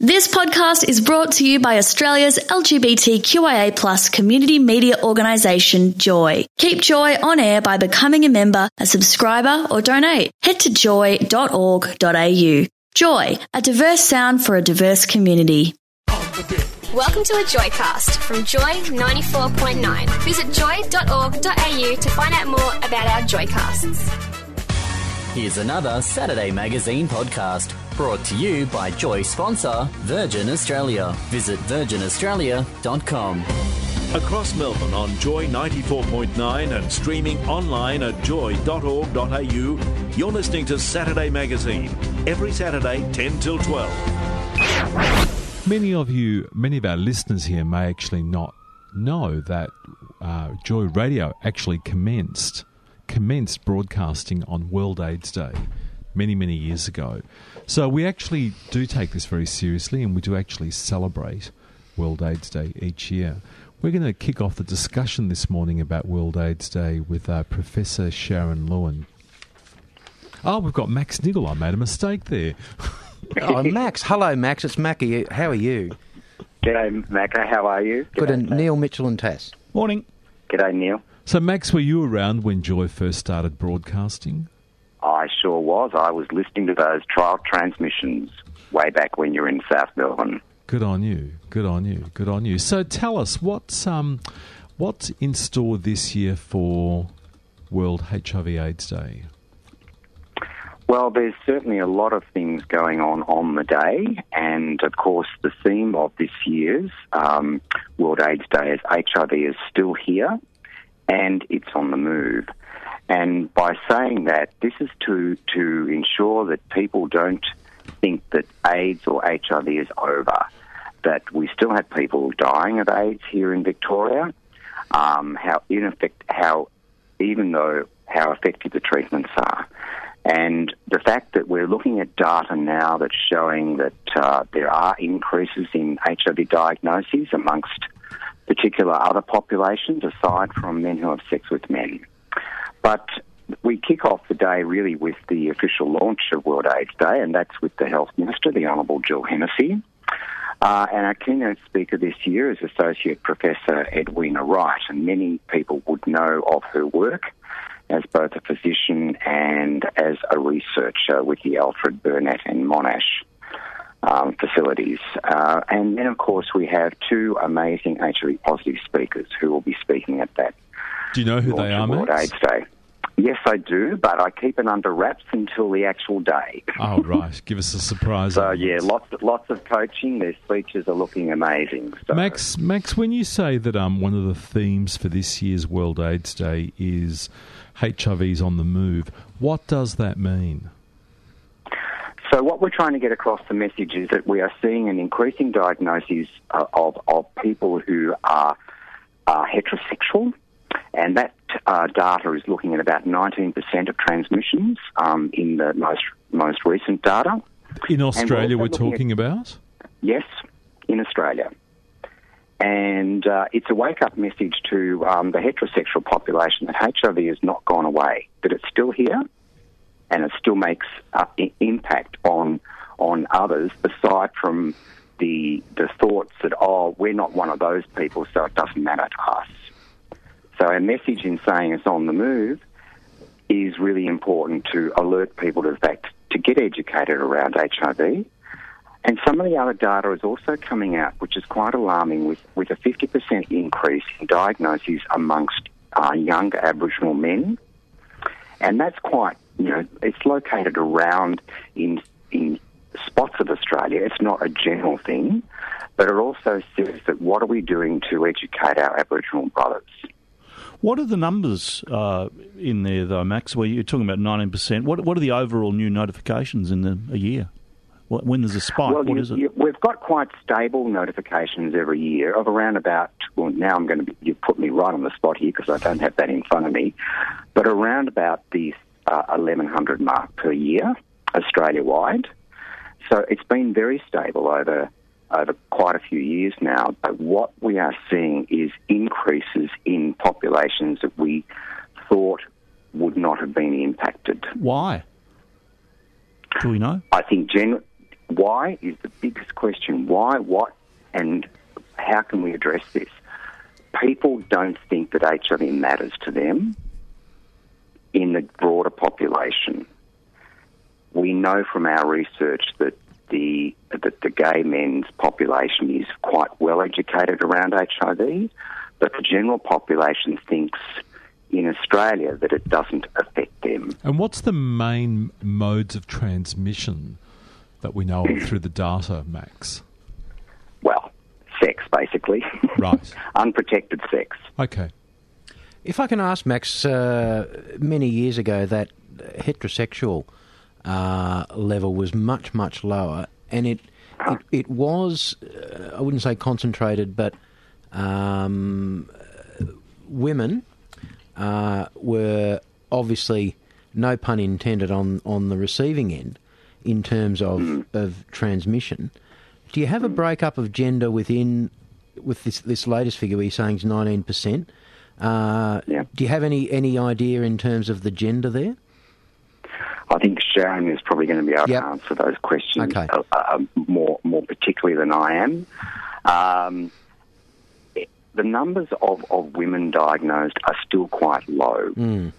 This podcast is brought to you by Australia's LGBTQIA+ community media organisation, Joy. Keep Joy on air by becoming a member, a subscriber or donate. Head to joy.org.au. Joy, a diverse sound for a diverse community. Welcome to a Joycast from Joy 94.9. Visit joy.org.au to find out more about our Joycasts. Here's another Saturday Magazine podcast brought to you by Joy sponsor Virgin Australia. Visit virginaustralia.com. Across Melbourne on Joy 94.9 and streaming online at joy.org.au, you're listening to Saturday Magazine, every Saturday 10 till 12. Many of our listeners here may actually not know that Joy Radio actually commenced broadcasting on World AIDS Day many, many years ago. So we actually do take this very seriously, and we do actually celebrate World AIDS Day each year. We're going to kick off the discussion this morning about World AIDS Day with Professor Sharon Lewin. Oh, we've got Max Niggle. I made a mistake there. Oh, Max. Hello, Max. It's Mackie. How are you? G'day, Macca. How are you? Good. And Neil, Mitchell and Tass. Morning. G'day, Neil. So, Max, were you around when Joy first started broadcasting? I sure was. I was listening to those trial transmissions way back when you were in South Melbourne. Good on you. Good on you. Good on you. So tell us, what's in store this year for World HIV/AIDS Day? Well, there's certainly a lot of things going on the day, and of course the theme of this year's World AIDS Day is HIV is still here and it's on the move. And by saying that, this is to ensure that people don't think that AIDS or HIV is over, that we still have people dying of AIDS here in Victoria, how effective the treatments are. And the fact that we're looking at data now that's showing that there are increases in HIV diagnoses amongst particular other populations aside from men who have sex with men. But we kick off the day really with the official launch of World AIDS Day, and that's with the Health Minister, the Honourable Jill Hennessy. And our keynote speaker this year is Associate Professor Edwina Wright, and many people would know of her work as both a physician and as a researcher with the Alfred Burnett and Monash facilities. And then, of course, we have two amazing HIV-positive speakers who will be speaking at that. Do you know who they are, World Max? AIDS Day. Yes, I do, but I keep it under wraps until the actual day. Oh, right. Give us a surprise. So, yeah, lots of coaching. Their speeches are looking amazing. So. Max, when you say that one of the themes for this year's World AIDS Day is HIV's on the move, what does that mean? So what we're trying to get across the message is that we are seeing an increasing diagnosis of people who are heterosexual, and that data is looking at about 19% of transmissions in the most recent data. In Australia, we're talking about? Yes, in Australia. And it's a wake-up message to the heterosexual population that HIV has not gone away, that it's still here, and it still makes impact on others, aside from the thoughts that, we're not one of those people, so it doesn't matter to us. So our message in saying it's on the move is really important to alert people to the fact to get educated around HIV. And some of the other data is also coming out, which is quite alarming, with a 50% increase in diagnoses amongst young Aboriginal men. And that's quite, it's located around in spots of Australia. It's not a general thing, but it also says that what are we doing to educate our Aboriginal brothers? What are the numbers in there, though, Max, where you're talking about 19%? What are the overall new notifications in a year? When there's a spike, well, what is it? We've got quite stable notifications every year of around about, now you've put me right on the spot here because I don't have that in front of me, but around about the 1,100 mark per year, Australia-wide. So it's been very stable over quite a few years now, but what we are seeing is increases in populations that we thought would not have been impacted. Why? Do we know? I think why is the biggest question. Why, what, and how can we address this? People don't think that HIV matters to them in the broader population. We know from our research that the gay men's population is quite well educated around HIV, but the general population thinks in Australia that it doesn't affect them. And what's the main modes of transmission that we know of through the data, Max? Well, sex, basically. Right. Unprotected sex. Okay. If I can ask, Max, many years ago that heterosexual level was much, much lower, and it was, I wouldn't say concentrated, but women were obviously, no pun intended, on the receiving end in terms of transmission. Do you have a breakup of gender with this latest figure where you're saying is 19%? Yeah. Do you have any idea in terms of the gender there? I think Sharon is probably going to be able to answer those questions more particularly than I am. The numbers of women diagnosed are still quite low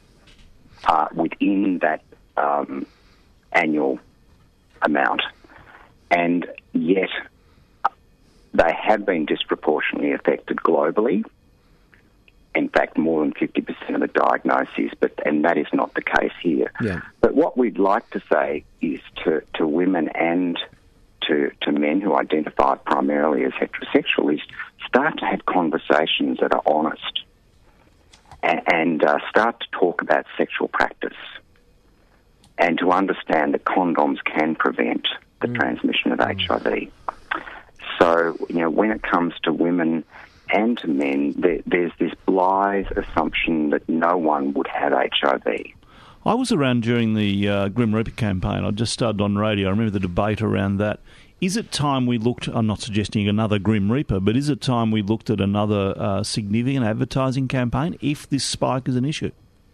within that annual amount, and yet they have been disproportionately affected globally. In fact, more than 50% of the diagnoses, and that is not the case here. Yeah. But what we'd like to say is to women and to men who identify primarily as heterosexual is start to have conversations that are honest and start to talk about sexual practice and to understand that condoms can prevent the transmission of HIV. So, when it comes to women and to men, there's this blithe assumption that no one would have HIV. I was around during the Grim Reaper campaign. I just started on radio. I remember the debate around that. Is it time we looked, I'm not suggesting another Grim Reaper, but is it time we looked at another significant advertising campaign if this spike is an issue?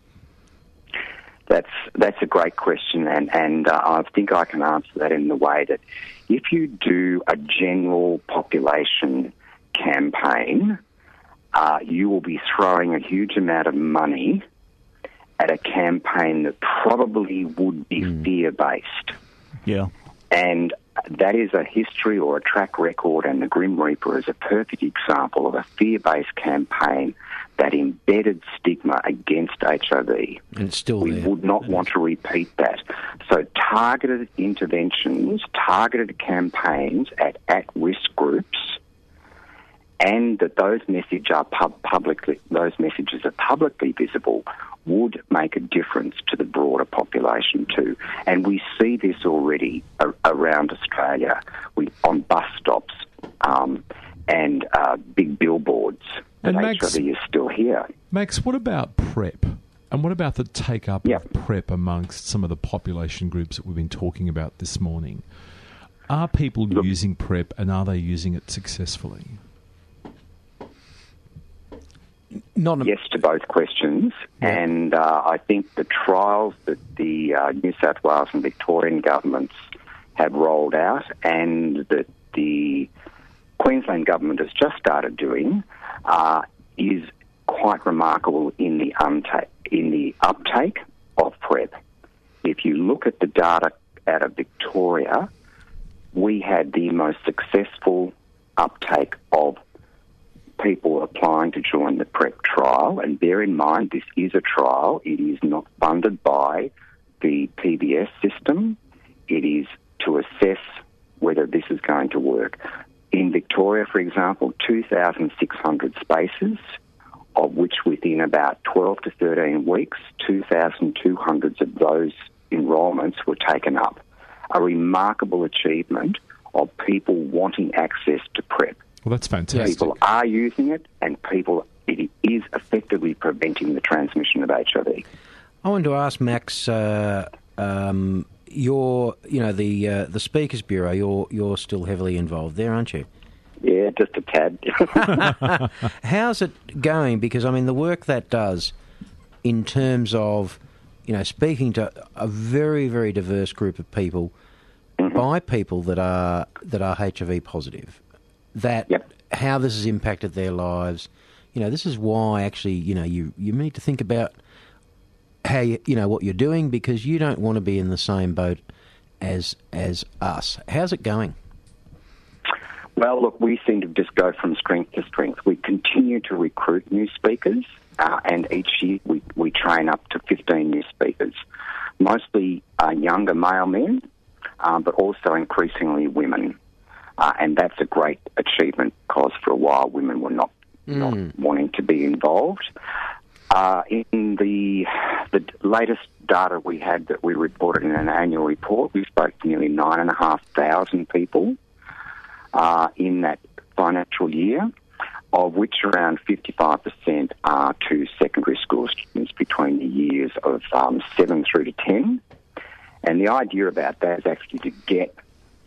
That's a great question, and I think I can answer that in the way that if you do a general population campaign, you will be throwing a huge amount of money at a campaign that probably would be fear-based. Yeah. And that is a history or a track record, and the Grim Reaper is a perfect example of a fear-based campaign that embedded stigma against HIV. And it's still we there. would not want to repeat that. So targeted interventions, targeted campaigns at-risk groups, and that those messages are publicly visible, would make a difference to the broader population too. And we see this already around Australia on bus stops and big billboards. And Max, HIV is still here. Max, what about PrEP? And what about the take-up of PrEP amongst some of the population groups that we've been talking about this morning? Are people using PrEP, and are they using it successfully? Yes to both questions, and I think the trials that the New South Wales and Victorian governments have rolled out and that the Queensland government has just started doing is quite remarkable in the uptake of PrEP. If you look at the data out of Victoria, we had the most successful uptake of people applying to join the PrEP trial, and bear in mind this is a trial. It is not funded by the PBS system. It is to assess whether this is going to work. In Victoria, for example, 2,600 spaces, of which within about 12 to 13 weeks, 2,200 of those enrolments were taken up. A remarkable achievement of people wanting access to PrEP. Well, that's fantastic. People are using it, and it is effectively preventing the transmission of HIV. I wanted to ask Max, the Speakers Bureau. You're still heavily involved there, aren't you? Yeah, just a tad. How's it going? Because the work that does, in terms of, speaking to a very, very diverse group of people, by people that are HIV positive, that how this has impacted their lives. This is why actually, you need to think about how what you're doing, because you don't want to be in the same boat as us. How's it going? Well, look, we seem to just go from strength to strength. We continue to recruit new speakers, and each year we train up to 15 new speakers, mostly younger male men, but also increasingly women. And that's a great achievement, because for a while women were not wanting to be involved. In the latest data we had that we reported in an annual report, we spoke to nearly 9,500 people in that financial year, of which around 55% are to secondary school students between the years of 7 through to 10. And the idea about that is actually to get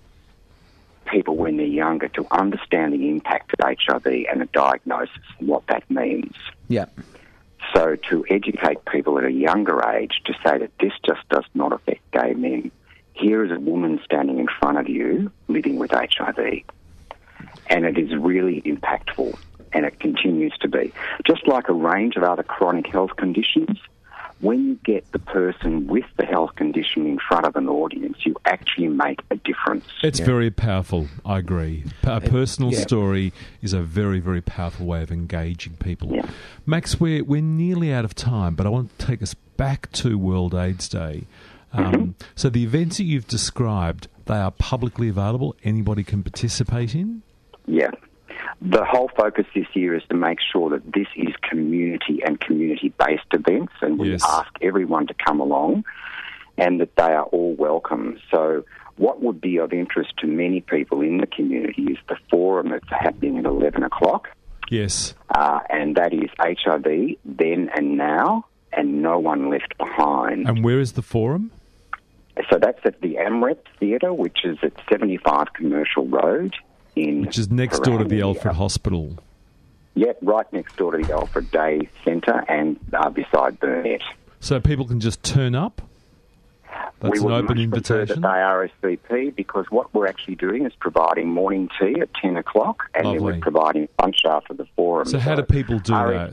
people when they're younger to understand the impact of HIV and a diagnosis and what that means. Yeah. So to educate people at a younger age to say that this just does not affect gay men. Here is a woman standing in front of you living with HIV. And it is really impactful, and it continues to be. Just like a range of other chronic health conditions, when you get the person with the health condition in front of an audience, you actually make a difference. It's very powerful, I agree. A personal story is a very, very powerful way of engaging people. Yeah. Max, we're nearly out of time, but I want to take us back to World AIDS Day. So the events that you've described, they are publicly available? Anybody can participate in? Yeah. The whole focus this year is to make sure that this is community and community-based events, and we ask everyone to come along and that they are all welcome. So what would be of interest to many people in the community is the forum that's happening at 11 o'clock. Yes. And that is HIV Then and Now, and No One Left Behind. And where is the forum? So that's at the Amret Theatre, which is at 75 Commercial Road. Which is next door to the Alfred Hospital. Yep, right next door to the Alfred Day Centre and beside Burnett. So people can just turn up? That's an open invitation? That they RSVP, because what we're actually doing is providing morning tea at 10 o'clock, and then we're providing lunch after the forum. So how do people do that?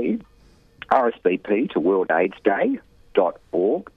RSVP to worldaidsday.org,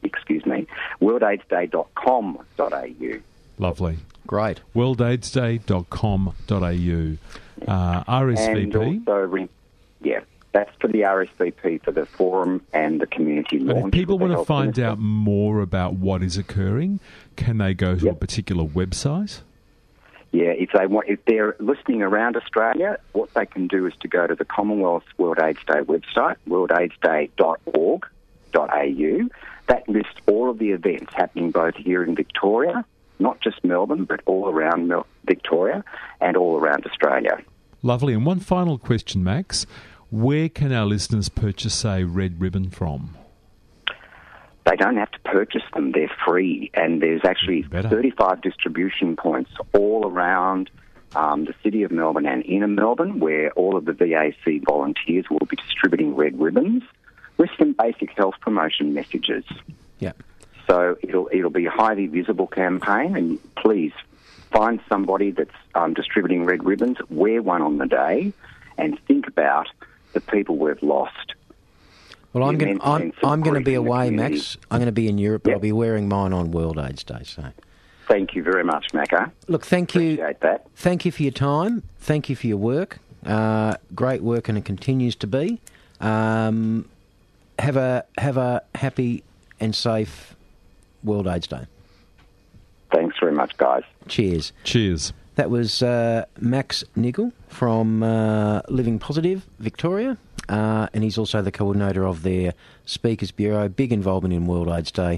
worldaidsday.com.au. Lovely. Great. worldaidsday.com.au. RSVP. And also, that's for the RSVP for the forum and the community launch. If people want to find out more about what is occurring, can they go to a particular website? Yeah, if they're listening around Australia, what they can do is to go to the Commonwealth World AIDS Day website, worldaidsday.org.au. That lists all of the events happening both here in Victoria, not just Melbourne, but all around Victoria and all around Australia. Lovely. And one final question, Max. Where can our listeners purchase a red ribbon from? They don't have to purchase them. They're free. And there's actually 35 distribution points all around the city of Melbourne and inner Melbourne, where all of the VAC volunteers will be distributing red ribbons with some basic health promotion messages. Yeah. So it'll be a highly visible campaign, and please find somebody that's distributing red ribbons, wear one on the day, and think about the people we've lost. Well, I'm going to be away, Max. I'm going to be in Europe, but I'll be wearing mine on World AIDS Day. So, thank you very much, Macca. Look, thank you. Appreciate that. Thank you for your time. Thank you for your work. Great work, and it continues to be. Have a happy and safe World AIDS Day. Thanks very much, guys. Cheers. Cheers. That was Max Niggle from Living Positive, Victoria, and he's also the coordinator of their Speakers Bureau. Big involvement in World AIDS Day.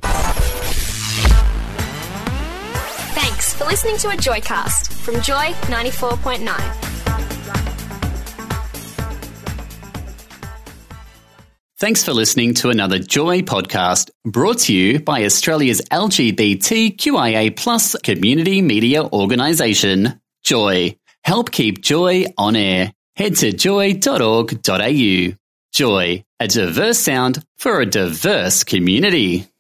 Thanks for listening to a Joycast from Joy 94.9. Thanks for listening to another Joy podcast brought to you by Australia's LGBTQIA+ community media organisation, Joy. Help keep Joy on air. Head to joy.org.au. Joy, a diverse sound for a diverse community.